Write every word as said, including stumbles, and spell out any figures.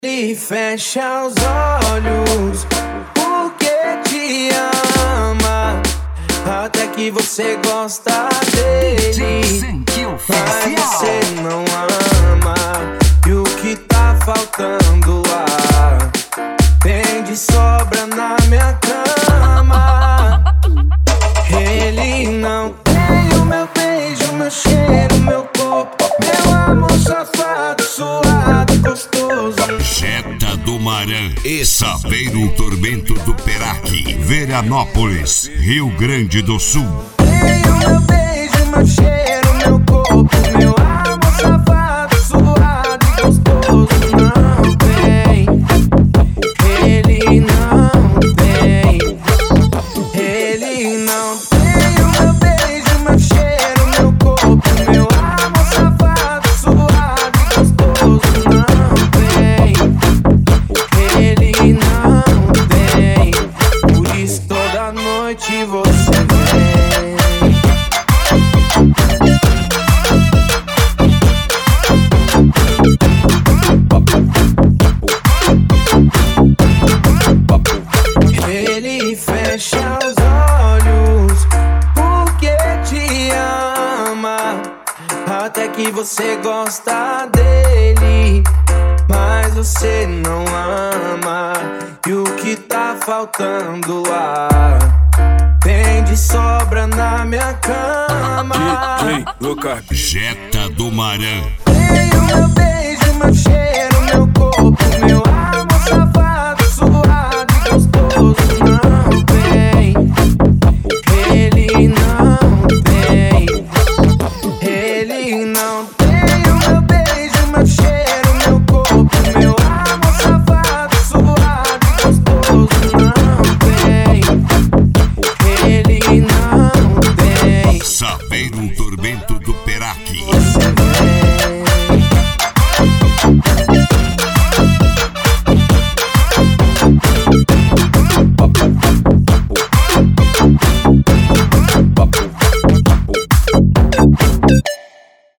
Ele fecha os olhos porque te ama, até que você gosta dele, mas você não ama. E o que tá faltando lá tem de sobra na minha cama. Ele não tem o meu beijo, meu cheiro, meu corpo, meu amor safado, suado, gostoso. Jetta do Marã e Saveiro Tormento do Peraque, Veranópolis, Rio Grande do Sul. Tem o meu beijo, meu cheiro, meu corpo, meu amor safado, suado e gostoso. Não tem, ele não tem, ele não tem o meu beijo, meu cheiro, meu corpo, meu amor safado, suado e gostoso. Não tem, ele não tem, por isso toda noite você vem. Ele fecha os olhos porque te ama, até que você gosta dele, mas você não ama. E o que tá faltando lá tem de sobra na minha cama. Jetta do Marã. Tem o meu beijo, meu cheiro,